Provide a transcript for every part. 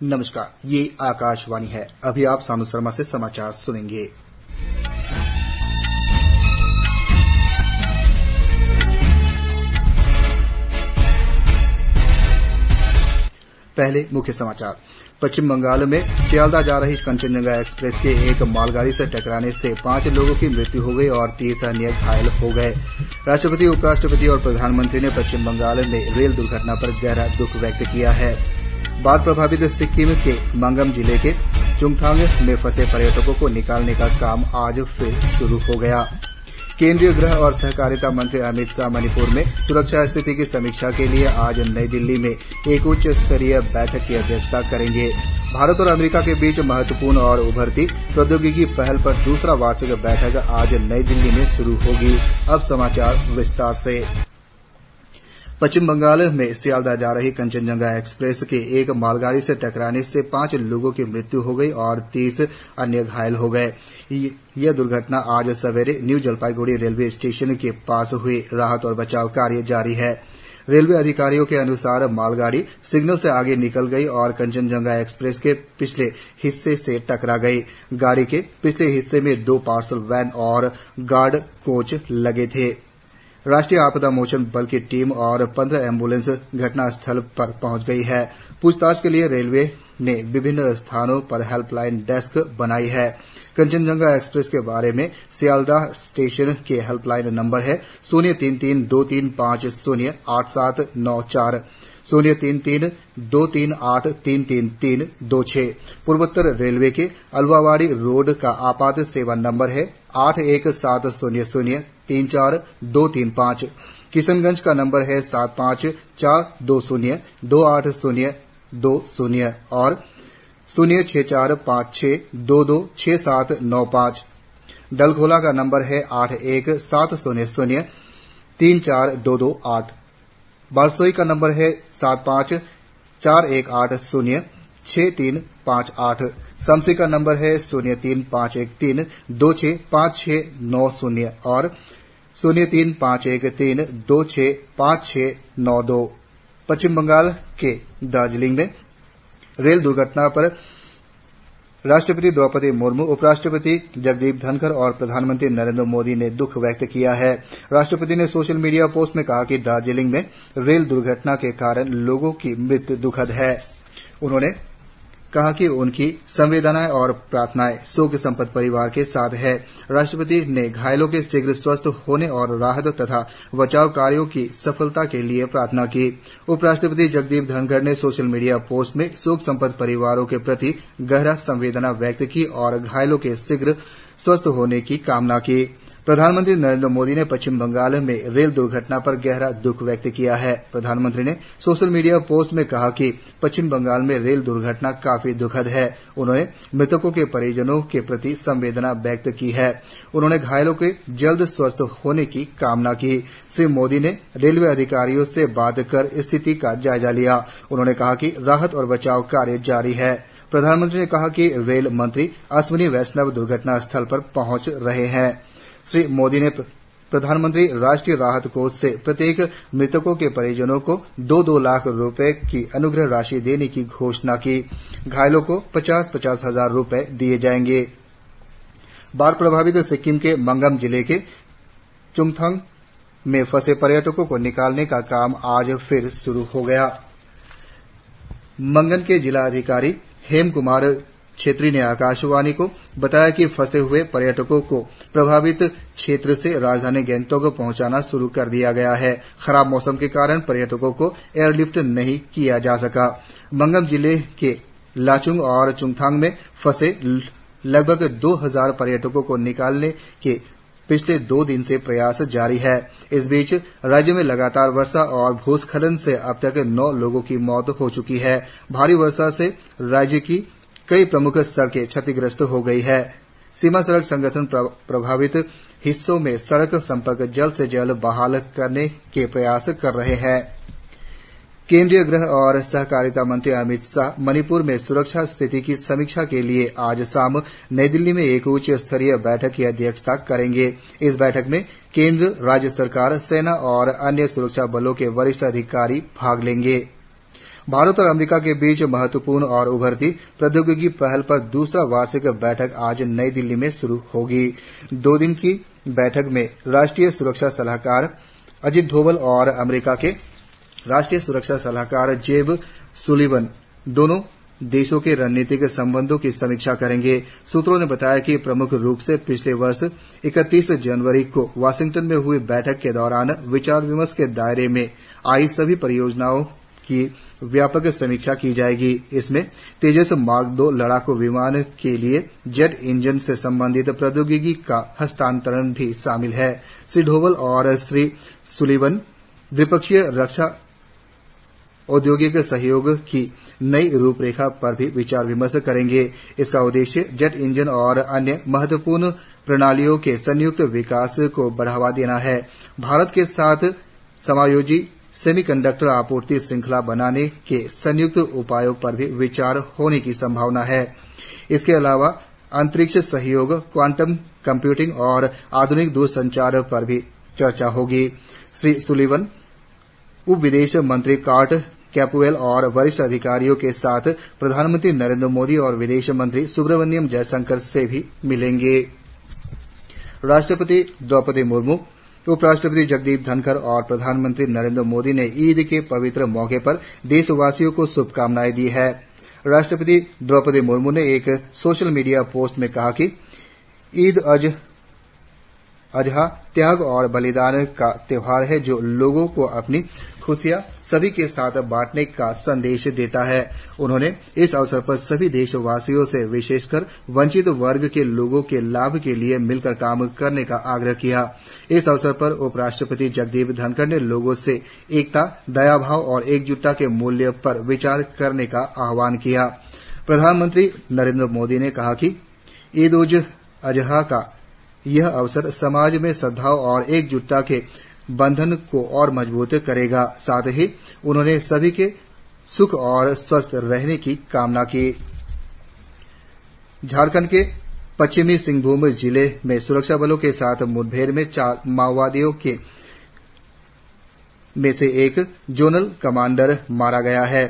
नमस्कार, ये आकाशवाणी है। अभी आप सानू शर्मा से समाचार सुनेंगे। पहले मुख्य समाचार। पश्चिम बंगाल में सियालदह जा रही कंचनजंगा एक्सप्रेस के एक मालगाड़ी से टकराने से 5 लोगों की मृत्यु हो गई और 30 अन्य घायल हो गए। राष्ट्रपति, उपराष्ट्रपति और प्रधानमंत्री ने पश्चिम बंगाल में रेल दुर्घटना पर गहरा दुख व्यक्त किया है। बाढ़ प्रभावित सिक्किम के मंगम जिले के चुंगथांग में फंसे पर्यटकों को निकालने का काम आज फिर शुरू हो गया। केंद्रीय गृह और सहकारिता मंत्री अमित शाह मणिपुर में सुरक्षा स्थिति की समीक्षा के लिए आज नई दिल्ली में एक उच्च स्तरीय बैठक की अध्यक्षता करेंगे। भारत और अमेरिका के बीच महत्वपूर्ण और उभरती प्रौद्योगिकी पहल पर दूसरा वार्षिक बैठक आज नई दिल्ली में शुरू होगी। अब समाचार विस्तार से। पश्चिम बंगाल में सियालदह जा रही कंचनजंगा एक्सप्रेस के एक मालगाड़ी से टकराने से 5 लोगों की मृत्यु हो गई और 30 अन्य घायल हो गए। यह दुर्घटना आज सवेरे न्यू जलपाईगुड़ी रेलवे स्टेशन के पास हुई। राहत और बचाव कार्य जारी है। रेलवे अधिकारियों के अनुसार मालगाड़ी सिग्नल से आगे निकल गई और कंचनजंगा एक्सप्रेस के पिछले हिस्से से टकरा गई। गाड़ी के पिछले हिस्से में 2 पार्सल वैन और गार्ड कोच लगे थे। राष्ट्रीय आपदा मोचन बल की टीम और 15 एम्बुलेंस घटनास्थल पर पहुंच गई है। पूछताछ के लिए रेलवे ने विभिन्न स्थानों पर हेल्पलाइन डेस्क बनाई है। कंचनजंगा एक्सप्रेस के बारे में सियालदह स्टेशन के हेल्पलाइन नंबर है 033-235-08794 033-238-33326। पूर्वोत्तर रेलवे के अलवावाड़ी रोड का आपात सेवा नंबर है 8170034235। किशनगंज का नंबर है 7542028020 और 06456226795। डलखोला का नंबर है 8170034228। बारसोई का नंबर है 7541806358। समसी का नंबर है 03513265690 और 03513265692। पश्चिम बंगाल के दार्जिलिंग में रेल दुर्घटना पर राष्ट्रपति द्रौपदी मुर्मू, उपराष्ट्रपति जगदीप धनखड़ और प्रधानमंत्री नरेंद्र मोदी ने दुख व्यक्त किया है। राष्ट्रपति ने सोशल मीडिया पोस्ट में कहा कि दार्जिलिंग में रेल दुर्घटना के कारण लोगों की मृत्यु दुखद है। उन्होंने कहा कि उनकी संवेदनाएं और प्रार्थनाएं शोक संतप्त परिवार के साथ है। राष्ट्रपति ने घायलों के शीघ्र स्वस्थ होने और राहत तथा बचाव कार्यों की सफलता के लिए प्रार्थना की। उपराष्ट्रपति जगदीप धनखड़ ने सोशल मीडिया पोस्ट में शोक संतप्त परिवारों के प्रति गहरा संवेदना व्यक्त की और घायलों के शीघ्र स्वस्थ होने की कामना की। प्रधानमंत्री नरेंद्र मोदी ने पश्चिम बंगाल में रेल दुर्घटना पर गहरा दुख व्यक्त किया है। प्रधानमंत्री ने सोशल मीडिया पोस्ट में कहा कि पश्चिम बंगाल में रेल दुर्घटना काफी दुखद है। उन्होंने मृतकों के परिजनों के प्रति संवेदना व्यक्त की है। उन्होंने घायलों के जल्द स्वस्थ होने की कामना की। श्री मोदी ने रेलवे अधिकारियों से बात कर स्थिति का जायजा लिया। उन्होंने कहा कि राहत और बचाव कार्य जारी है। प्रधानमंत्री ने कहा कि रेल मंत्री अश्विनी वैष्णव दुर्घटना स्थल पर पहुंच रहे हैं। श्री मोदी ने प्रधानमंत्री राष्ट्रीय राहत कोष से प्रत्येक मृतकों के परिजनों को 2-2 लाख रुपए की अनुग्रह राशि देने की घोषणा की। घायलों को 50-50 हजार रुपए दिए जाएंगे। बाढ़ प्रभावित सिक्किम के मंगम जिले के चुंगथांग में फंसे पर्यटकों को निकालने का काम आज फिर शुरू हो गया। मंगन के जिला अधिकारी हेम कुमार छेत्री ने आकाशवाणी को बताया कि फंसे हुए पर्यटकों को प्रभावित क्षेत्र से राजधानी गंगटोक पहुंचाना शुरू कर दिया गया है। खराब मौसम के कारण पर्यटकों को एयरलिफ्ट नहीं किया जा सका। मंगम जिले के लाचुंग और चुंगथांग में फंसे लगभग 2000 पर्यटकों को निकालने के पिछले 2 दिन से प्रयास जारी है। इस बीच राज्य में लगातार वर्षा और भूस्खलन से अब तक 9 लोगों की मौत हो चुकी है। भारी वर्षा से राज्य की कई प्रमुख सड़कें क्षतिग्रस्त हो गई है। सीमा सड़क संगठन प्रभावित हिस्सों में सड़क संपर्क जल्द से जल्द बहाल करने के प्रयास कर रहे हैं। केंद्रीय गृह और सहकारिता मंत्री अमित शाह मणिपुर में सुरक्षा स्थिति की समीक्षा के लिए आज शाम नई दिल्ली में एक उच्च स्तरीय बैठक की अध्यक्षता करेंगे। इस बैठक में केंद्र, राज्य सरकार, सेना और अन्य सुरक्षा बलों के वरिष्ठ अधिकारी भाग लेंगे। भारत और अमेरिका के बीच महत्वपूर्ण और उभरती प्रौद्योगिकी पहल पर दूसरा वार्षिक बैठक आज नई दिल्ली में शुरू होगी। 2 दिन की बैठक में राष्ट्रीय सुरक्षा सलाहकार अजित डोभाल और अमेरिका के राष्ट्रीय सुरक्षा सलाहकार जेब सुलिवन दोनों देशों के रणनीतिक संबंधों की समीक्षा करेंगे। सूत्रों ने बताया कि प्रमुख रूप से पिछले वर्ष 31 जनवरी को वाशिंगटन में हुई बैठक के दौरान विचार विमर्श के दायरे में आई सभी परियोजनाओं की व्यापक समीक्षा की जाएगी। इसमें तेजस मार्क 2 लड़ाकू विमान के लिए जेट इंजन से संबंधित प्रौद्योगिकी का हस्तांतरण भी शामिल है। श्री डोभाल और श्री सुलिवन द्विपक्षीय रक्षा औद्योगिक सहयोग की नई रूपरेखा पर भी विचार विमर्श करेंगे। इसका उद्देश्य जेट इंजन और अन्य महत्वपूर्ण प्रणालियों के संयुक्त विकास को बढ़ावा देना है। भारत के साथ समायोजी सेमीकंडक्टर आपूर्ति श्रृंखला बनाने के संयुक्त उपायों पर भी विचार होने की संभावना है। इसके अलावा अंतरिक्ष सहयोग, क्वांटम कंप्यूटिंग और आधुनिक दूरसंचार पर भी चर्चा होगी। श्री सुलिवन उप विदेश मंत्री कार्ट कैपुएल और वरिष्ठ अधिकारियों के साथ प्रधानमंत्री नरेंद्र मोदी और विदेश मंत्री सुब्रमण्यम जयशंकर से भी मिलेंगे। राष्ट्रपति द्रौपदी मुर्मू, उपराष्ट्रपति जगदीप धनखड़ और प्रधानमंत्री नरेंद्र मोदी ने ईद के पवित्र मौके पर देशवासियों को शुभकामनाएं दी हैं। राष्ट्रपति द्रौपदी मुर्मू ने एक सोशल मीडिया पोस्ट में कहा कि ईद अजहा त्याग और बलिदान का त्योहार है जो लोगों को अपनी खुशियां सभी के साथ बांटने का संदेश देता है। उन्होंने इस अवसर पर सभी देशवासियों से विशेषकर वंचित वर्ग के लोगों के लाभ के लिए मिलकर काम करने का आग्रह किया। इस अवसर पर उपराष्ट्रपति जगदीप धनखड़ ने लोगों से एकता, दयाभाव और एकजुटता के मूल्य पर विचार करने का आह्वान किया। प्रधानमंत्री नरेंद्र मोदी ने कहा कि ईद उल अजहा का यह अवसर समाज में सद्भाव और एकजुटता के बंधन को और मजबूत करेगा। साथ ही उन्होंने सभी के सुख और स्वस्थ रहने की कामना की। झारखंड के पश्चिमी सिंहभूम जिले में सुरक्षा बलों के साथ मुठभेड़ में 4 माओवादियों में से एक जोनल कमांडर मारा गया है।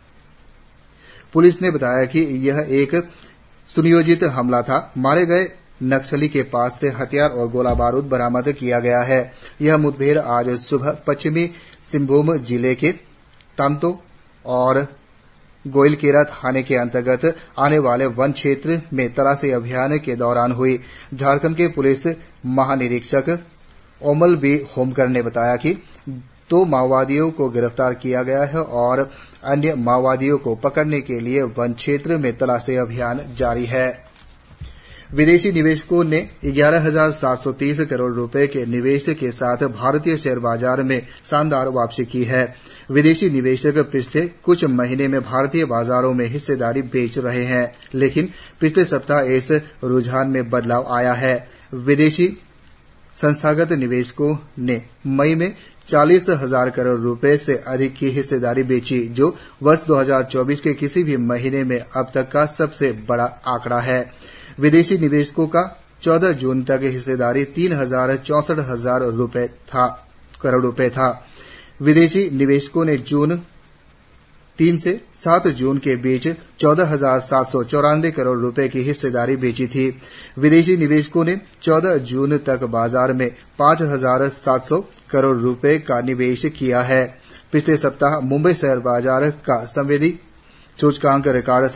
पुलिस ने बताया कि यह एक सुनियोजित हमला था। मारे गए नक्सली के पास से हथियार और गोला बारूद बरामद किया गया है। यह मुठभेड़ आज सुबह पश्चिमी सिंहभूम जिले के तांतो और गोइलकेरा थाने के अंतर्गत आने वाले वन क्षेत्र में तलाशी अभियान के दौरान हुई। झारखंड के पुलिस महानिरीक्षक ओमल बी होमकर ने बताया कि 2 माओवादियों को गिरफ्तार किया गया है और अन्य माओवादियों को पकड़ने के लिए वन क्षेत्र में तलाशी अभियान जारी है। विदेशी निवेशकों ने 11,730 करोड़ रुपए के निवेश के साथ भारतीय शेयर बाजार में शानदार वापसी की है। विदेशी निवेशक पिछले कुछ महीने में भारतीय बाजारों में हिस्सेदारी बेच रहे हैं, लेकिन पिछले सप्ताह इस रुझान में बदलाव आया है। विदेशी संस्थागत निवेशकों ने मई में 40,000 करोड़ रुपए से अधिक की हिस्सेदारी बेची, जो वर्ष 2024 के किसी भी महीने में अब तक का सबसे बड़ा आंकड़ा है। विदेशी निवेशकों का 14 जून तक हिस्सेदारी 3,64,000 करोड़ रुपए था। विदेशी निवेशकों ने जून 3 से 7 जून के बीच 14,794 करोड़ रुपए की हिस्सेदारी बेची थी। विदेशी निवेशकों ने 14 जून तक बाजार में 5,700 करोड़ रुपए का निवेश किया है। पिछले सप्ताह मुंबई शेयर बाजार का संवेदी सूचकांक रिकॉर्ड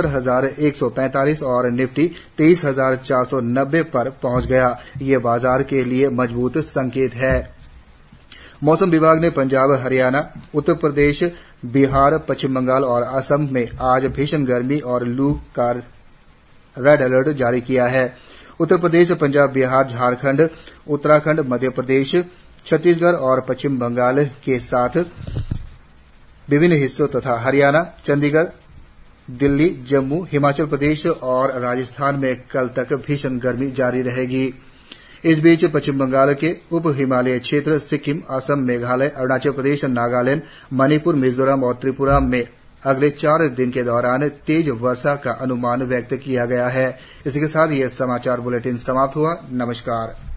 77,145 और निफ्टी 23,490 पर पहुंच गया। ये बाजार के लिए मजबूत संकेत है। मौसम विभाग ने पंजाब, हरियाणा, उत्तर प्रदेश, बिहार, पश्चिम बंगाल और असम में आज भीषण गर्मी और लू का रेड अलर्ट जारी किया है। उत्तर प्रदेश, पंजाब, बिहार, झारखंड, उत्तराखंड, मध्य प्रदेश, छत्तीसगढ़ और पश्चिम बंगाल के साथ विभिन्न हिस्सों तथा हरियाणा, चंडीगढ़, दिल्ली, जम्मू, हिमाचल प्रदेश और राजस्थान में कल तक भीषण गर्मी जारी रहेगी। इस बीच पश्चिम बंगाल के उप हिमालयी क्षेत्र, सिक्किम, असम, मेघालय, अरुणाचल प्रदेश, नागालैंड, मणिपुर, मिजोरम और त्रिपुरा में अगले 4 दिन के दौरान तेज वर्षा का अनुमान व्यक्त किया गया है। इसी के साथ यह समाचार बुलेटिन समाप्त हुआ। नमस्कार।